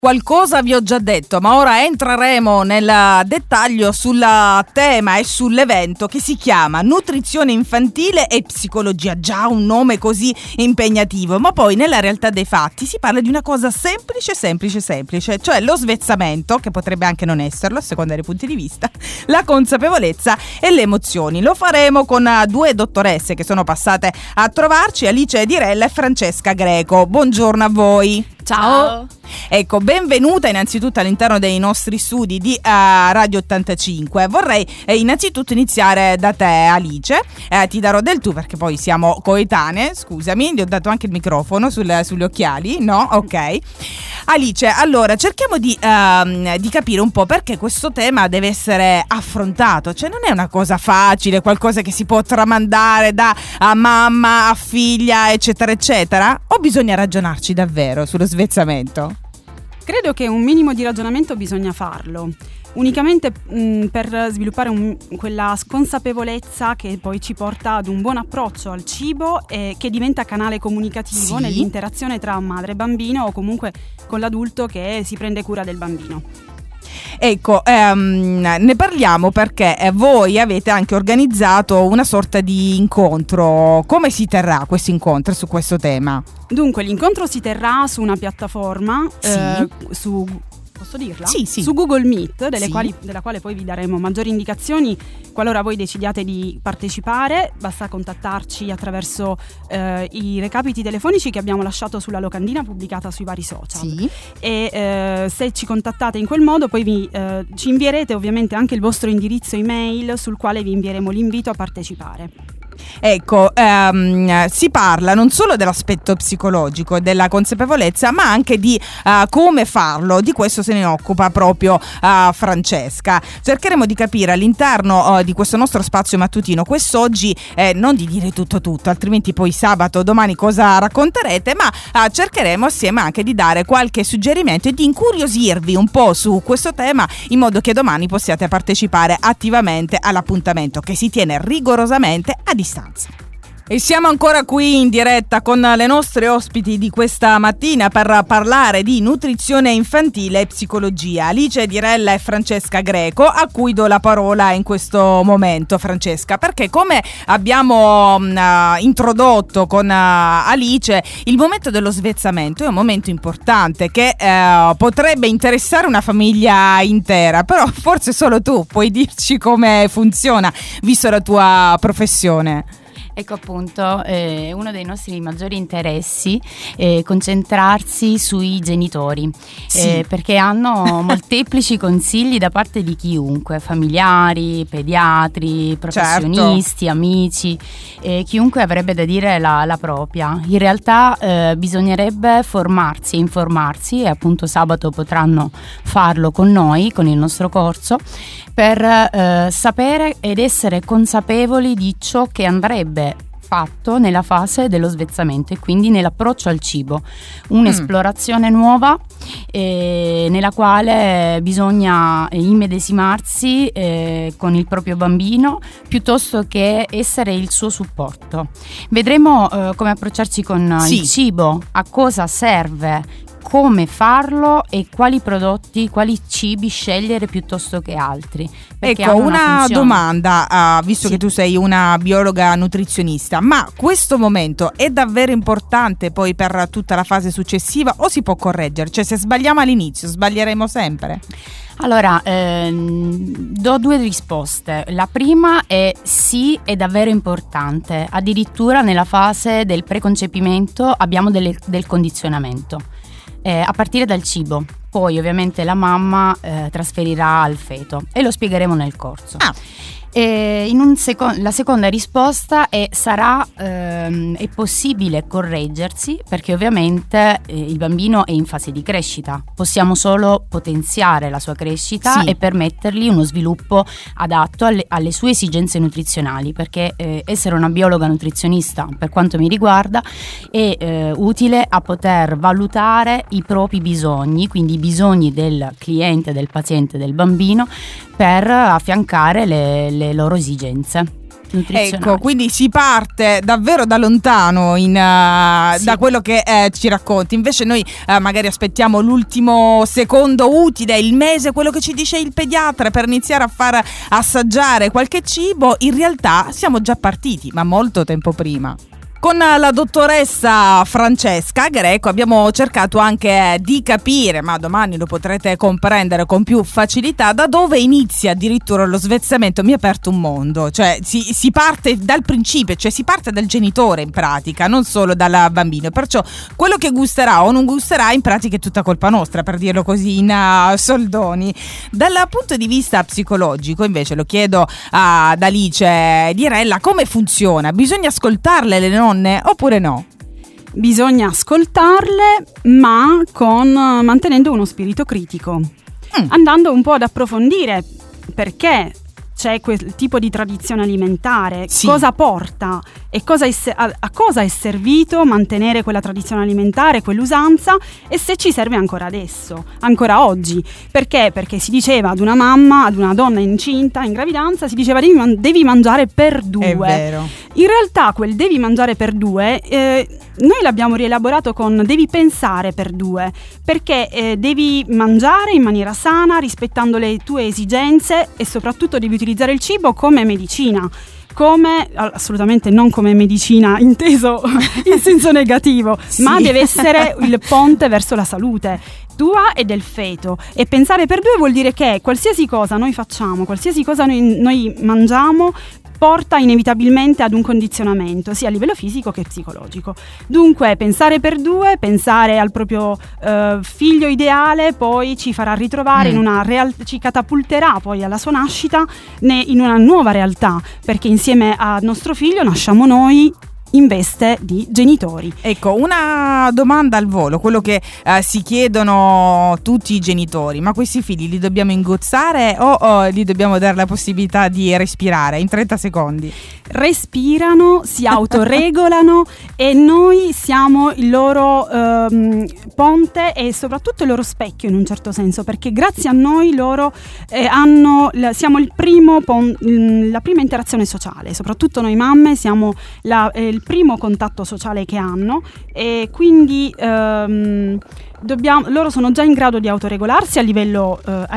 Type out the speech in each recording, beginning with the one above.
Qualcosa vi ho già detto, ma ora entreremo nel dettaglio sul tema e sull'evento che si chiama Nutrizione infantile e psicologia. Già un nome così impegnativo, ma poi nella realtà dei fatti si parla di una cosa semplice, cioè lo svezzamento, che potrebbe anche non esserlo a seconda dei punti di vista, la consapevolezza e le emozioni. Lo faremo con due dottoresse che sono passate a trovarci, Alice Dirella e Francesca Greco. Buongiorno a voi. Ciao. Ecco, benvenuta innanzitutto all'interno dei nostri studi di Radio 85. Vorrei innanzitutto iniziare da te, Alice. Ti darò del tu perché poi siamo coetanee, scusami, ti ho dato anche il microfono sugli occhiali, no? Ok. Alice, allora cerchiamo di capire un po' perché questo tema deve essere affrontato, cioè non è una cosa facile, qualcosa che si può tramandare da mamma a figlia, eccetera, eccetera, o bisogna ragionarci davvero sullo svezzamento? Credo che un minimo di ragionamento bisogna farlo, unicamente per sviluppare quella consapevolezza che poi ci porta ad un buon approccio al cibo e che diventa canale comunicativo nell'interazione tra madre e bambino o comunque con l'adulto che si prende cura del bambino. Ecco, ne parliamo perché voi avete anche organizzato una sorta di incontro. Come si terrà questo incontro su questo tema? Dunque, l'incontro si terrà su una piattaforma, posso dirla? Sì. Su Google Meet, della quale poi vi daremo maggiori indicazioni qualora voi decidiate di partecipare. Basta contattarci attraverso i recapiti telefonici che abbiamo lasciato sulla locandina pubblicata sui vari social. E se ci contattate in quel modo poi ci invierete ovviamente anche il vostro indirizzo email sul quale vi invieremo l'invito a partecipare. Ecco, si parla non solo dell'aspetto psicologico e della consapevolezza, ma anche di come farlo. Di questo se ne occupa proprio Francesca. Cercheremo di capire all'interno di questo nostro spazio mattutino quest'oggi, non di dire tutto, altrimenti poi sabato, domani cosa racconterete, ma cercheremo assieme anche di dare qualche suggerimento e di incuriosirvi un po' su questo tema, in modo che domani possiate partecipare attivamente all'appuntamento che si tiene rigorosamente a distanza. E siamo ancora qui in diretta con le nostre ospiti di questa mattina per parlare di nutrizione infantile e psicologia, Alice Dirella e Francesca Greco, a cui do la parola in questo momento. Francesca, perché come abbiamo introdotto con Alice, il momento dello svezzamento è un momento importante che potrebbe interessare una famiglia intera, però forse solo tu puoi dirci come funziona, visto la tua professione. Ecco appunto, uno dei nostri maggiori interessi è concentrarsi sui genitori, perché hanno molteplici consigli da parte di chiunque, familiari, pediatri, professionisti, amici, chiunque avrebbe da dire la propria. In realtà bisognerebbe formarsi e informarsi, e appunto sabato potranno farlo con noi, con il nostro corso, per sapere ed essere consapevoli di ciò che andrebbe fatto nella fase dello svezzamento e quindi nell'approccio al cibo, un'esplorazione nuova nella quale bisogna immedesimarsi con il proprio bambino piuttosto che essere il suo supporto. Vedremo come approcciarci con il cibo, a cosa serve, come farlo e quali prodotti, quali cibi scegliere piuttosto che altri. Ecco, una domanda, visto che tu sei una biologa nutrizionista, ma questo momento è davvero importante poi per tutta la fase successiva o si può correggere? Cioè, se sbagliamo all'inizio, sbaglieremo sempre? Allora, do due risposte. La prima è sì, è davvero importante. Addirittura nella fase del preconcepimento abbiamo del condizionamento. A partire dal cibo, poi ovviamente la mamma trasferirà al feto e lo spiegheremo nel corso. La seconda risposta è è possibile correggersi perché ovviamente il bambino è in fase di crescita, possiamo solo potenziare la sua crescita e permettergli uno sviluppo adatto alle sue esigenze nutrizionali, perché essere una biologa nutrizionista, per quanto mi riguarda, è utile a poter valutare i propri bisogni, quindi i bisogni del cliente, del paziente, del bambino, per affiancare le loro esigenze. nutrizionali. Ecco, quindi si parte davvero da lontano da quello che ci racconti. Invece noi magari aspettiamo l'ultimo secondo utile, il mese, quello che ci dice il pediatra, per iniziare a far assaggiare qualche cibo. In realtà siamo già partiti, ma molto tempo prima. Con la dottoressa Francesca Greco abbiamo cercato anche di capire, ma domani lo potrete comprendere con più facilità, da dove inizia addirittura lo svezzamento. Mi ha aperto un mondo, cioè si parte dal principio, cioè si parte dal genitore in pratica, non solo dal bambino. Perciò quello che gusterà o non gusterà in pratica è tutta colpa nostra, per dirlo così in soldoni. Dal punto di vista psicologico invece lo chiedo ad Alice Dirella: come funziona? Bisogna ascoltarle le nonne oppure no? Bisogna ascoltarle, ma mantenendo uno spirito critico, andando un po' ad approfondire perché c'è quel tipo di tradizione alimentare, cosa porta e a cosa è servito mantenere quella tradizione alimentare, quell'usanza, e se ci serve ancora adesso, ancora oggi. Perché? Perché si diceva ad una mamma, ad una donna incinta, in gravidanza, si diceva devi mangiare per 2. È vero. In realtà quel devi mangiare per 2 noi l'abbiamo rielaborato con devi pensare per 2, perché devi mangiare in maniera sana, rispettando le tue esigenze, e soprattutto devi utilizzare il cibo come medicina. Assolutamente non come medicina inteso in senso negativo, ma deve essere il ponte verso la salute tua e del feto. E pensare per 2 vuol dire che qualsiasi cosa noi facciamo, qualsiasi cosa noi mangiamo, porta inevitabilmente ad un condizionamento sia a livello fisico che psicologico. Dunque pensare per 2, pensare al proprio figlio ideale, poi ci farà ritrovare in una ci catapulterà poi alla sua nascita in una nuova realtà, perché insieme a nostro figlio nasciamo noi in veste di genitori. Ecco, una domanda al volo, quello che si chiedono tutti i genitori: ma questi figli li dobbiamo ingozzare o gli dobbiamo dare la possibilità di respirare? In 30 secondi. Respirano, si autoregolano e noi siamo il loro ponte e soprattutto il loro specchio, in un certo senso, perché grazie a noi loro siamo la prima interazione sociale, soprattutto noi mamme siamo il primo contatto sociale che hanno, e quindi loro sono già in grado di autoregolarsi a livello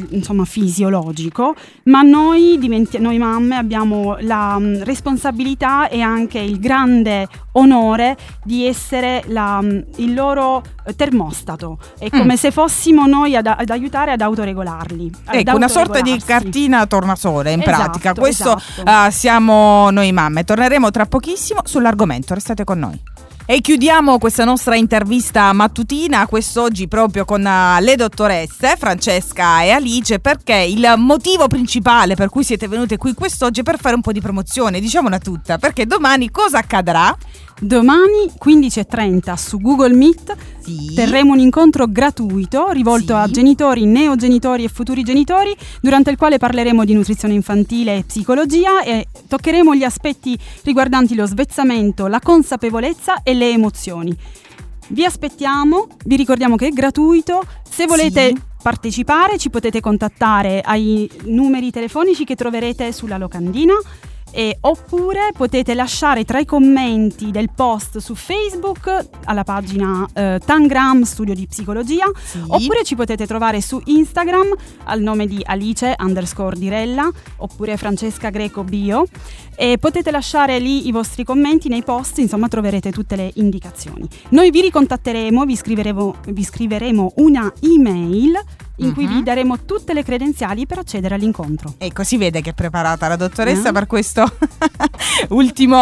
fisiologico, ma noi mamme abbiamo la responsabilità e anche il grande onore di essere il loro termostato. È come se fossimo noi ad aiutare ad autoregolarli. Ecco, una sorta di cartina tornasole in pratica. Questo esatto. Siamo noi mamme. Torneremo tra pochissimo sull'argomento, restate con noi. E chiudiamo questa nostra intervista mattutina quest'oggi proprio con le dottoresse Francesca e Alice, perché il motivo principale per cui siete venute qui quest'oggi è per fare un po' di promozione, diciamola tutta, perché domani cosa accadrà? Domani 15:30 su Google Meet terremo un incontro gratuito rivolto a genitori, neogenitori e futuri genitori, durante il quale parleremo di nutrizione infantile e psicologia e toccheremo gli aspetti riguardanti lo svezzamento, la consapevolezza e le emozioni. Vi aspettiamo, vi ricordiamo che è gratuito. Se volete partecipare ci potete contattare ai numeri telefonici che troverete sulla locandina, oppure potete lasciare tra i commenti del post su Facebook alla pagina Tangram Studio di Psicologia, oppure ci potete trovare su Instagram al nome di Alice_Dirella oppure Francesca Greco Bio, e potete lasciare lì i vostri commenti nei post, insomma troverete tutte le indicazioni. Noi vi ricontatteremo, vi scriveremo una email in cui vi daremo tutte le credenziali per accedere all'incontro. Ecco, si vede che è preparata la dottoressa per questo ultimo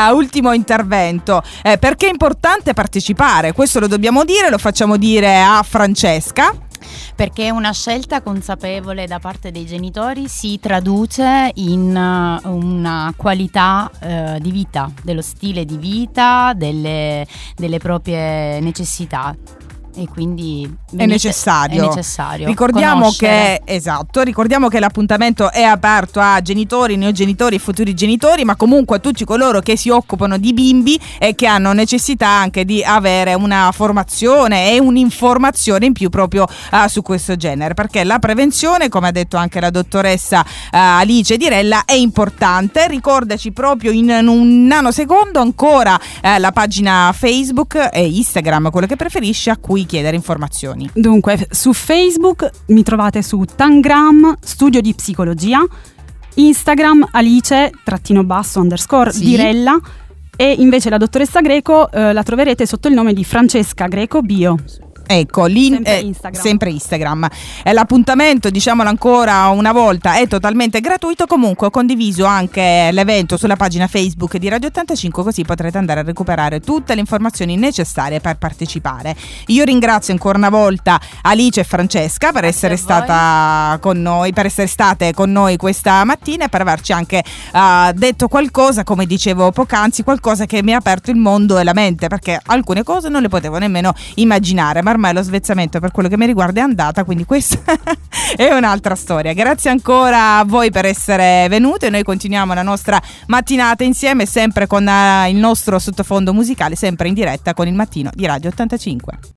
intervento. Perché è importante partecipare, questo lo dobbiamo dire, lo facciamo dire a Francesca. Perché una scelta consapevole da parte dei genitori si traduce in una qualità di vita, dello stile di vita, delle proprie necessità. e quindi è necessario. Ricordiamo che l'appuntamento è aperto a genitori, neogenitori, futuri genitori, ma comunque a tutti coloro che si occupano di bimbi e che hanno necessità anche di avere una formazione e un'informazione in più proprio su questo genere, perché la prevenzione, come ha detto anche la dottoressa Alice Dirella, è importante. Ricordaci proprio in un nanosecondo ancora la pagina Facebook e Instagram, quello che preferisci, a cui chiedere informazioni. Dunque, su Facebook mi trovate su Tangram Studio di Psicologia, Instagram Alice__ Dirella, e invece la dottoressa Greco la troverete sotto il nome di Francesca Greco Bio. Ecco, sempre Instagram. L'appuntamento, diciamolo ancora una volta, è totalmente gratuito. Comunque ho condiviso anche l'evento sulla pagina Facebook di Radio 85, così potrete andare a recuperare tutte le informazioni necessarie per partecipare. Io ringrazio ancora una volta Alice e Francesca per essere state con noi questa mattina e per averci anche detto qualcosa, come dicevo poc'anzi, qualcosa che mi ha aperto il mondo e la mente, perché alcune cose non le potevo nemmeno immaginare, ma ormai lo svezzamento per quello che mi riguarda è andata, quindi questa è un'altra storia. Grazie ancora a voi per essere venuti e noi continuiamo la nostra mattinata insieme, sempre con il nostro sottofondo musicale, sempre in diretta con il mattino di Radio 85.